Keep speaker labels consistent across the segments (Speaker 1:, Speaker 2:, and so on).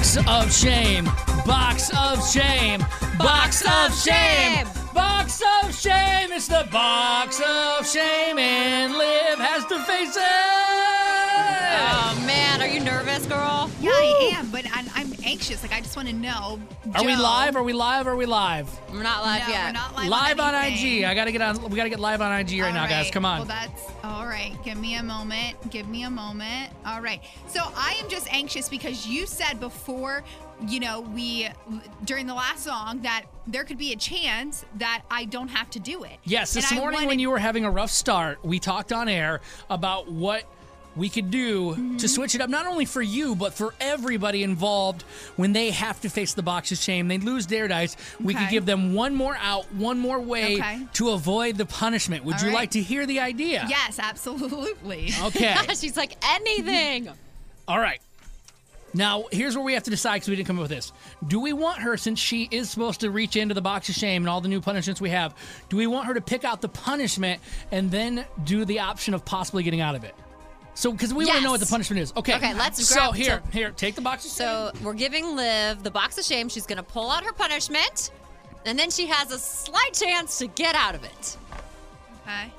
Speaker 1: Box of shame. Box of shame. Box of shame. Box of shame. It's the box of shame, and Liv has to face it.
Speaker 2: Oh, man. Are you nervous, girl?
Speaker 3: Yeah, I am, but I'm anxious. Like, I just want to know.
Speaker 1: Are we live? Are we live? Are we live?
Speaker 2: We're not live
Speaker 3: No,
Speaker 2: yet.
Speaker 3: we're not live,
Speaker 1: Live on
Speaker 3: anything.
Speaker 1: IG. We gotta get live on IG right now, guys. Come on.
Speaker 3: Well, that's all right. Give me a moment. All right. So I am just anxious because you said before, during the last song that there could be a chance that I don't have to do it.
Speaker 1: Yes, this morning when you were having a rough start, we talked on air about what we could do to switch it up, not only for you, but for everybody involved when they have to face the box of shame. They lose their dice. We could give them one more out, one more way to avoid the punishment. Would you like to hear the idea?
Speaker 3: Yes, absolutely.
Speaker 1: Okay.
Speaker 2: She's like, anything.
Speaker 1: All right. Now, here's where we have to decide because we didn't come up with this. Do we want her, since she is supposed to reach into the box of shame and all the new punishments we have, do we want her to pick out the punishment and then do the option of possibly getting out of it? So, because we want to know what the punishment is. Okay.
Speaker 2: Okay, let's
Speaker 1: So,
Speaker 2: grab...
Speaker 1: here, take the box of shame.
Speaker 2: So, we're giving Liv the box of shame. She's going to pull out her punishment, and then she has a slight chance to get out of it.
Speaker 3: Okay.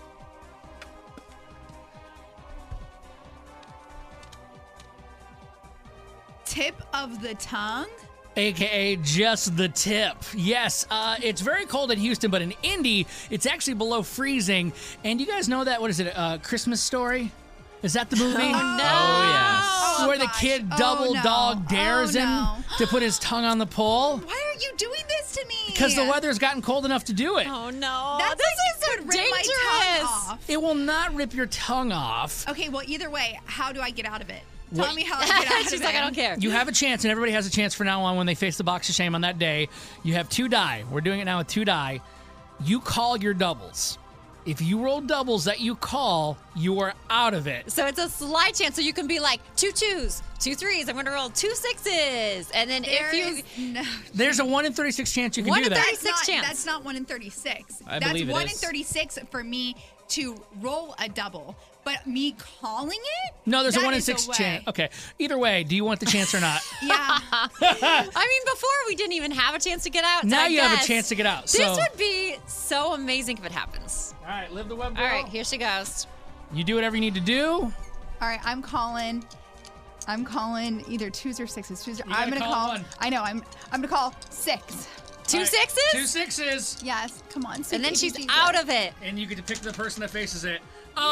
Speaker 3: Tip of the tongue?
Speaker 1: AKA just the tip. Yes, it's very cold in Houston, but in Indy, it's actually below freezing. And you guys know that, what is it, Christmas Story? Is that the movie?
Speaker 2: Oh, no.
Speaker 3: Oh,
Speaker 1: Where the
Speaker 3: gosh.
Speaker 1: kid double dog dares him to put his tongue on the pole?
Speaker 3: Why are you doing this to me?
Speaker 1: Because the weather's gotten cold enough to do it.
Speaker 2: Oh, no.
Speaker 3: That's
Speaker 2: this is
Speaker 3: could rip my tongue off.
Speaker 1: It will not rip your tongue off.
Speaker 3: Okay, well, either way, how do I get out of it?
Speaker 1: What-
Speaker 3: Tell me how I get out of it.
Speaker 2: She's like, I don't care.
Speaker 1: You have a chance, and everybody has a chance from now on when they face the box of shame on that day. You have 2 die. We're doing it now with 2 die. You call your doubles. If you roll doubles that you call, you are out of it.
Speaker 2: So it's a slight chance. So you can be like 2 2s, 2 3s. I'm going to roll 2 6s. And then
Speaker 1: There's a 1 in 36 chance you can
Speaker 2: 1
Speaker 1: do
Speaker 2: in
Speaker 1: that.
Speaker 2: 36 chance.
Speaker 3: That's not 1 in 36.
Speaker 4: I
Speaker 3: That's
Speaker 4: believe it
Speaker 3: 1 in
Speaker 4: is.
Speaker 3: 36 for me to roll a double. But me calling it?
Speaker 1: No, there's a
Speaker 3: that
Speaker 1: 1 in
Speaker 3: is
Speaker 1: 6
Speaker 3: way.
Speaker 1: chance. Okay. Either way, do you want the chance or not?
Speaker 3: Yeah.
Speaker 2: I mean, before we didn't even have a chance to get out. So
Speaker 1: Now
Speaker 2: I
Speaker 1: you have a
Speaker 2: guess
Speaker 1: chance to get out.
Speaker 2: This
Speaker 1: So,
Speaker 2: would be so amazing if it happens.
Speaker 1: all right, live the web girl.
Speaker 2: All right, here she goes.
Speaker 1: You do whatever you need to do.
Speaker 3: All right, I'm calling either 2s or 6s. I'm
Speaker 1: gotta
Speaker 3: gonna
Speaker 1: call
Speaker 3: call
Speaker 1: one.
Speaker 3: I know. I'm gonna call 6.
Speaker 2: 2
Speaker 1: All right,
Speaker 2: 6s?
Speaker 1: 2 6s.
Speaker 3: Yes. Come on.
Speaker 2: And then she's out of it.
Speaker 1: And you get to pick the person that faces it.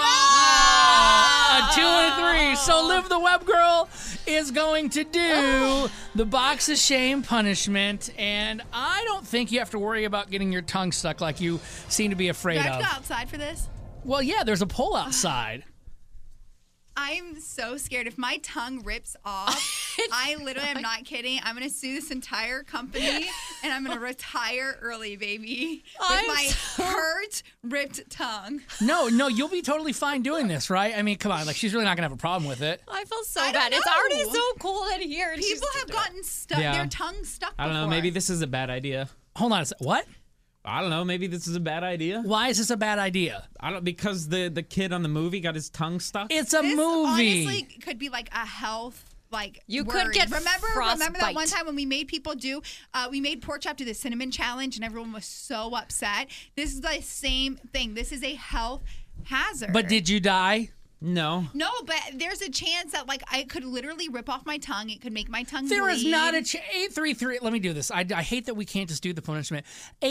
Speaker 1: Oh! 2 and 3. So Liv the Web Girl is going to do the box of shame punishment. And I don't think you have to worry about getting your tongue stuck like you seem to be afraid
Speaker 3: Do I have
Speaker 1: of.
Speaker 3: to go outside for this?
Speaker 1: Well, yeah, there's a pole outside.
Speaker 3: I'm so scared. If my tongue rips off, I literally am not kidding. I'm going to sue this entire company and I'm going to retire early, baby. With my hurt, ripped tongue.
Speaker 1: No, you'll be totally fine doing this, right? I mean, come on. Like, she's really not going to have a problem with it.
Speaker 2: I feel so
Speaker 3: I don't
Speaker 2: bad. It's
Speaker 3: know.
Speaker 2: already so cold in here. and she's
Speaker 3: People have
Speaker 2: doing it.
Speaker 3: gotten stuck,
Speaker 4: Yeah.
Speaker 3: their tongue stuck
Speaker 4: I don't know.
Speaker 3: before.
Speaker 4: Maybe this is a bad idea.
Speaker 1: Hold on a sec. What?
Speaker 4: I don't know. Maybe this is a bad idea.
Speaker 1: Why is this a bad idea?
Speaker 4: I don't because the kid on the movie got his tongue stuck.
Speaker 1: It's a
Speaker 3: This
Speaker 1: movie.
Speaker 3: honestly could be like a health
Speaker 2: You
Speaker 3: worry.
Speaker 2: could get
Speaker 3: remember that
Speaker 2: frostbite.
Speaker 3: one time when we made people do we made Pork Chop do the cinnamon challenge and everyone was so upset. This is the same thing. This is a health hazard.
Speaker 1: But did you die?
Speaker 4: No.
Speaker 3: No, but there's a chance that like I could literally rip off my tongue. It could make my tongue
Speaker 1: There is
Speaker 3: bleed.
Speaker 1: not a 833. Let me do this. I hate that we can't just do the punishment.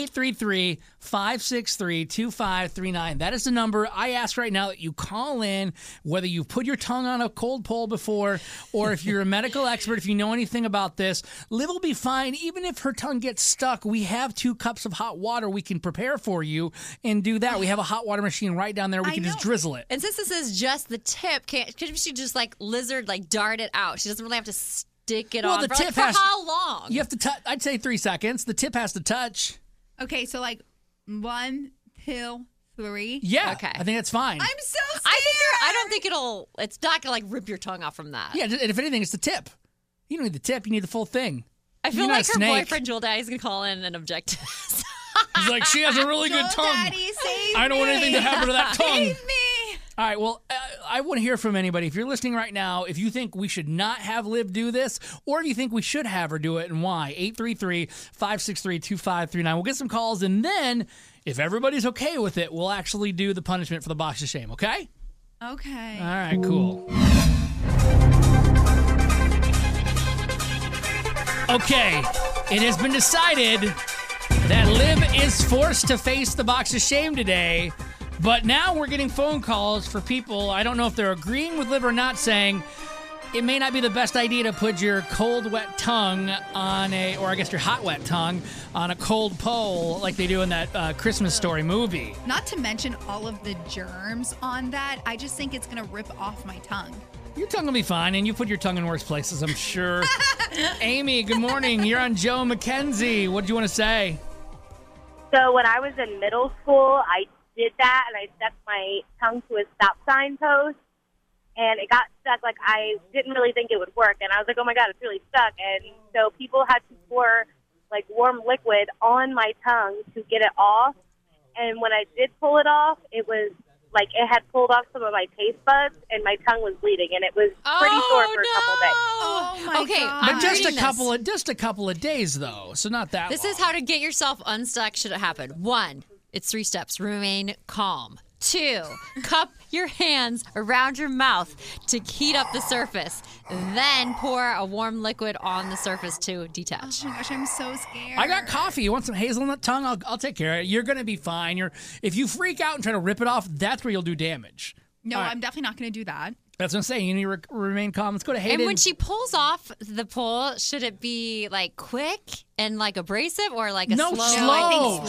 Speaker 1: 833-563-2539. That is the number. I ask right now that you call in, whether you've put your tongue on a cold pole before, or if you're a medical expert, if you know anything about this. Liv will be fine. Even if her tongue gets stuck, we have 2 cups of hot water we can prepare for you and do that. We have a hot water machine right down there. We
Speaker 3: I
Speaker 1: can just
Speaker 3: know.
Speaker 1: drizzle it.
Speaker 2: And since this is just the tip, could she just like lizard, like dart it out? She doesn't really have to stick it on
Speaker 1: the
Speaker 2: for,
Speaker 1: tip
Speaker 2: like, for
Speaker 1: has-
Speaker 2: how long?
Speaker 1: You have to touch. I'd say 3 seconds. The tip has to touch.
Speaker 3: Okay, so like 1, 2, 3.
Speaker 1: Yeah.
Speaker 2: Okay.
Speaker 1: I think that's fine.
Speaker 3: I'm so scared.
Speaker 2: I don't think it's not gonna like rip your tongue off from that.
Speaker 1: Yeah, and if anything, it's the tip. You don't need the tip. You need the full thing.
Speaker 2: I feel
Speaker 1: You're not
Speaker 2: like
Speaker 1: a
Speaker 2: her
Speaker 1: snake.
Speaker 2: boyfriend Joel Daddy's gonna call in and object to this.
Speaker 1: He's like, she has a really good
Speaker 3: Joel
Speaker 1: tongue.
Speaker 3: Daddy, save
Speaker 1: I don't want
Speaker 3: me.
Speaker 1: anything to happen to that tongue.
Speaker 3: Save me.
Speaker 1: All right, well, I want to hear from anybody. If you're listening right now, if you think we should not have Liv do this, or if you think we should have her do it and why, 833-563-2539. We'll get some calls, and then if everybody's okay with it, we'll actually do the punishment for the box of shame, okay?
Speaker 3: Okay.
Speaker 1: All right, cool. Okay, it has been decided that Liv is forced to face the box of shame today, but now we're getting phone calls for people, I don't know if they're agreeing with Liv or not, saying it may not be the best idea to put your cold, wet tongue on or I guess your hot, wet tongue on a cold pole like they do in that Christmas Story movie.
Speaker 3: Not to mention all of the germs on that. I just think it's going to rip off my tongue.
Speaker 1: Your tongue will be fine, and you put your tongue in worse places, I'm sure. Amy, good morning. You're on Joe McKenzie. What do you want to say?
Speaker 5: So when I was in middle school, I did that, and I stuck my tongue to a stop sign post, and it got stuck. Like, I didn't really think it would work, and I was like, oh, my God, it's really stuck. And so people had to pour, like, warm liquid on my tongue to get it off. And when I did pull it off, it was, like, it had pulled off some of my taste buds, and my tongue was bleeding, and it was pretty sore for a couple days.
Speaker 3: Oh, my
Speaker 2: Okay,
Speaker 3: God.
Speaker 1: But
Speaker 2: I'm
Speaker 1: just
Speaker 2: reading
Speaker 1: a couple of days, though, so not that
Speaker 2: This
Speaker 1: long.
Speaker 2: is how to get yourself unstuck should it happen. 1, it's 3 steps. Remain calm. 2, cup your hands around your mouth to heat up the surface. Then pour a warm liquid on the surface to detach.
Speaker 3: Oh, my gosh, I'm so scared.
Speaker 1: I got coffee. You want some hazelnut tongue? I'll take care of it. You're going to be fine. If you freak out and try to rip it off, that's where you'll do damage.
Speaker 3: No,
Speaker 1: All right.
Speaker 3: I'm definitely not going to do that.
Speaker 1: That's what I'm saying. You need to remain calm. Let's go to Hayden.
Speaker 2: And when she pulls off the pull, should it be like quick and like abrasive or like a
Speaker 1: no,
Speaker 2: slow?
Speaker 3: No, I think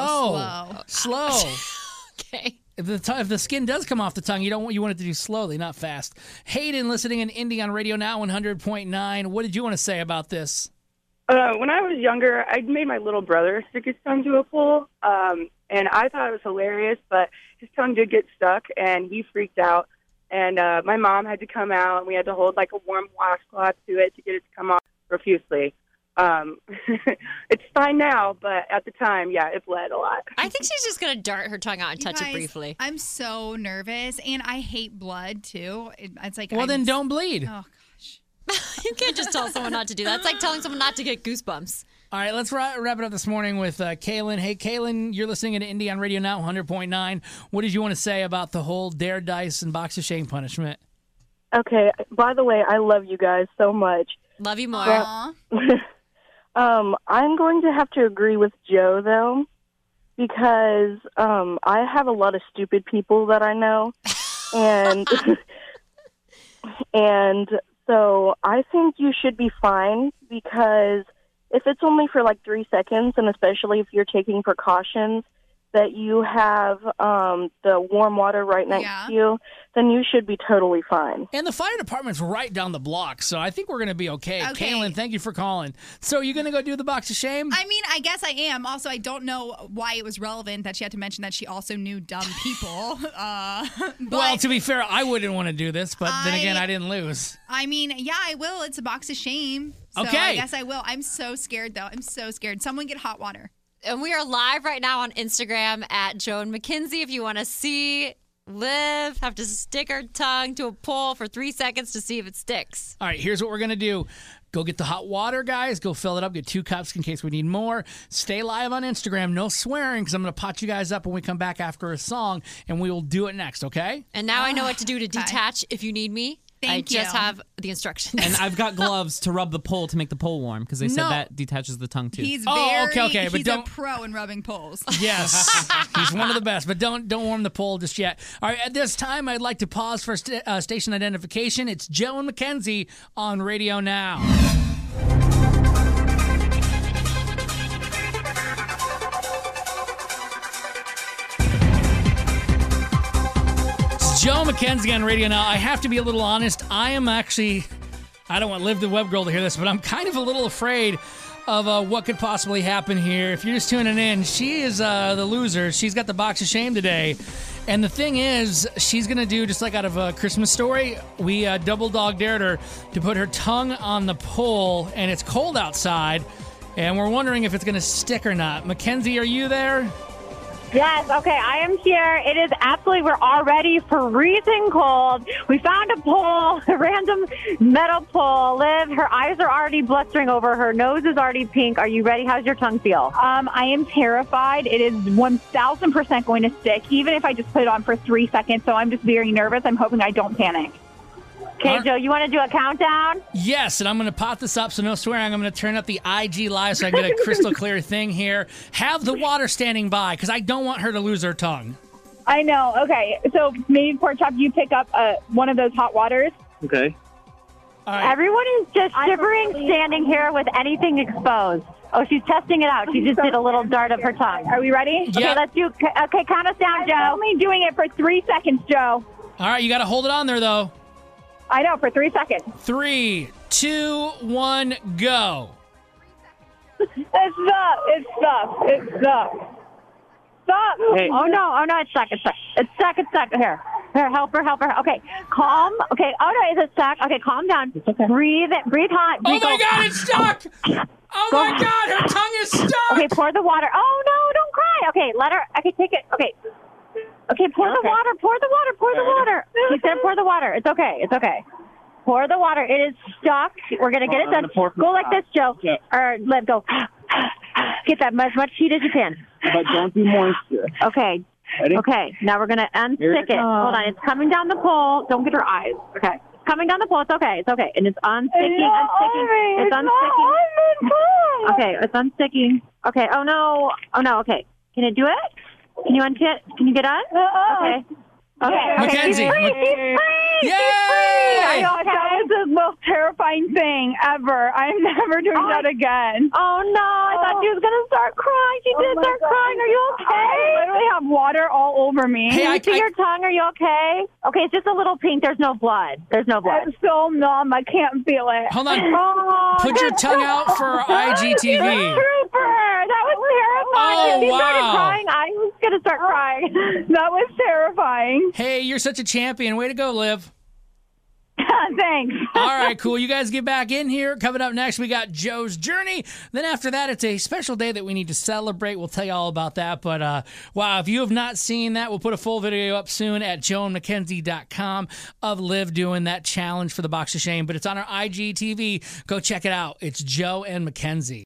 Speaker 1: slow.
Speaker 2: Okay.
Speaker 1: If the skin does come off the tongue, you want it to do slowly, not fast. Hayden, listening in Indy on Radio Now 100.9. What did you want to say about this?
Speaker 6: When I was younger, I made my little brother stick his tongue to a pole, and I thought it was hilarious, but his tongue did get stuck, and he freaked out. And my mom had to come out, and we had to hold like a warm washcloth to it to get it to come off profusely. It's fine now, but at the time, yeah, it bled a lot.
Speaker 2: I think she's just going to dart her tongue out and
Speaker 3: You
Speaker 2: touch
Speaker 3: guys,
Speaker 2: it briefly.
Speaker 3: I'm so nervous, and I hate blood, too. It's like,
Speaker 1: Well, then don't bleed.
Speaker 3: Oh, gosh.
Speaker 2: You can't just tell someone not to do that. It's like telling someone not to get goosebumps.
Speaker 1: All right, let's wrap it up this morning with Kaylin. Hey, Kaylin, you're listening to Indy on Radio Now 100.9. What did you want to say about the whole dare, dice, and box of shame punishment?
Speaker 5: Okay, by the way, I love you guys so much.
Speaker 2: Love you more.
Speaker 3: Aw.
Speaker 5: I'm going to have to agree with Joe, though, because I have a lot of stupid people that I know, and and so I think you should be fine, because if it's only for like 3 seconds, and especially if you're taking precautions that you have the warm water right next to you, then you should be totally fine.
Speaker 1: And the fire department's right down the block, so I think we're going to be okay.
Speaker 3: Okay.
Speaker 1: Kaylin, thank you for calling. So are you going to go do the box of shame?
Speaker 3: I mean, I guess I am. Also, I don't know why it was relevant that she had to mention that she also knew dumb people. But,
Speaker 1: well, to be fair, I wouldn't want to do this, but then again,
Speaker 3: I-
Speaker 1: I didn't lose.
Speaker 3: I mean, yeah, I will. It's a box of shame. So
Speaker 1: Okay.
Speaker 3: I guess I will. I'm so scared, though. I'm so scared. Someone get hot water.
Speaker 2: And we are live right now on Instagram at Joan McKenzie. If you want to see Liv have to stick her tongue to a pole for 3 seconds to see if it sticks.
Speaker 1: All right, here's what we're going to do. Go get the hot water, guys. Go fill it up. Get 2 cups in case we need more. Stay live on Instagram. No swearing, because I'm going to pot you guys up when we come back after a song, and we will do it next, okay?
Speaker 2: And now I know what to do to
Speaker 3: Okay.
Speaker 2: detach if you need me. I
Speaker 3: Thank
Speaker 2: just
Speaker 3: you.
Speaker 2: have the instructions.
Speaker 4: And I've got gloves to rub the pole to make the pole warm because they said
Speaker 1: No.
Speaker 4: that detaches the tongue too.
Speaker 3: He's
Speaker 1: Oh,
Speaker 3: very,
Speaker 1: okay, but
Speaker 3: he's
Speaker 1: don't-
Speaker 3: a pro in rubbing poles.
Speaker 1: Yes, he's one of the best, but don't warm the pole just yet. All right, at this time, I'd like to pause for station identification. It's Joe and Mackenzie on Radio Now. It's Joe Mackenzie on Radio Now. I have to be a little honest. I am actually, I don't want Liv the Web Girl to hear this, but I'm kind of a little afraid of what could possibly happen here. If you're just tuning in, she is the loser. She's got the box of shame today. And the thing is, she's going to do, just like out of A Christmas Story, we double dog dared her to put her tongue on the pole, and it's cold outside, and we're wondering if it's going to stick or not. Mackenzie, are you there?
Speaker 7: Yes, okay, I am here. It is absolutely, we're already freezing cold. We found a pole, a random metal pole. Liv, her eyes are already blistering over. Her nose is already pink. Are you ready? How's your tongue feel?
Speaker 8: I am terrified. It is 1,000% going to stick, even if I just put it on for 3 seconds. So I'm just very nervous. I'm hoping I don't panic.
Speaker 7: Okay, Joe, you want to do a countdown?
Speaker 1: Yes, and I'm going to pot this up, so no swearing. I'm going to turn up the IG Live so I can get a crystal clear thing here. Have the water standing by, because I don't want her to lose her tongue.
Speaker 8: I know. Okay, so maybe Pork Chop, you pick up one of those hot waters.
Speaker 9: Okay.
Speaker 1: All right.
Speaker 7: Everyone is just shivering standing here with anything exposed. Oh, she's testing it out. She just did a little dart of her tongue.
Speaker 8: Are we ready?
Speaker 1: Yep.
Speaker 7: Okay, let's do. Okay, count us down, Joe.
Speaker 8: I'm only doing it for 3 seconds, Joe.
Speaker 1: All right, you got to hold it on there, though.
Speaker 8: I know, for 3 seconds.
Speaker 1: 3, 2, 1, go.
Speaker 8: It's stuck. It's stuck. It's stuck. Stop.
Speaker 9: Hey.
Speaker 7: Oh no, it's stuck. It's stuck. Here, help her. Okay, calm. Okay, oh no, is it stuck? Okay, calm down.
Speaker 9: Okay.
Speaker 7: Breathe hot.
Speaker 1: Oh, my God, it's stuck. Oh, my God, her tongue is stuck.
Speaker 7: Okay, pour the water. Oh no, don't cry. Okay, let her. Okay, take it. Okay, pour the water. Pour the water. She said pour the water. It's okay. Pour the water. It is stuck. We're gonna get it done. Go like this, Joe.
Speaker 9: Yeah.
Speaker 7: Or Liv, go. Get that as much heat as you can.
Speaker 9: But don't do moisture.
Speaker 7: Okay.
Speaker 9: Ready?
Speaker 7: Okay. Now we're gonna unstick it. Hold on. It's coming down the pole. Don't get her eyes. Okay. It's coming down the pole. It's okay. And it's unsticking. It's unsticking. Okay. It's unsticking. Okay. Oh no. Okay. Can it do it? Can you Can you get on? Okay.
Speaker 1: Mackenzie.
Speaker 7: She's free.
Speaker 1: Yay!
Speaker 8: I know, that was the most terrifying thing ever. I'm never doing that again.
Speaker 7: Oh no, I thought she was gonna start crying. She did start crying. Are you okay?
Speaker 8: I literally have water all over me.
Speaker 1: Hey,
Speaker 7: Can you see your tongue? Are you okay? Okay, it's just a little pink. There's no blood.
Speaker 8: I'm so numb. I can't feel it.
Speaker 1: Hold on.
Speaker 7: Oh,
Speaker 1: Put your tongue out for our IGTV.
Speaker 7: Trooper! That was terrifying.
Speaker 1: Oh,
Speaker 7: If you started
Speaker 1: wow.
Speaker 7: crying, I was gonna start crying.
Speaker 8: That was terrifying.
Speaker 1: Hey, you're such a champion. Way to go, Liv.
Speaker 8: Thanks.
Speaker 1: All right, cool. You guys get back in here. Coming up next, we got Joe's Journey. Then after that, it's a special day that we need to celebrate. We'll tell you all about that. But, wow, if you have not seen that, we'll put a full video up soon at joeandmackenzie.com of Liv doing that challenge for the Box of Shame. But it's on our IGTV. Go check it out. It's Joe and Mackenzie.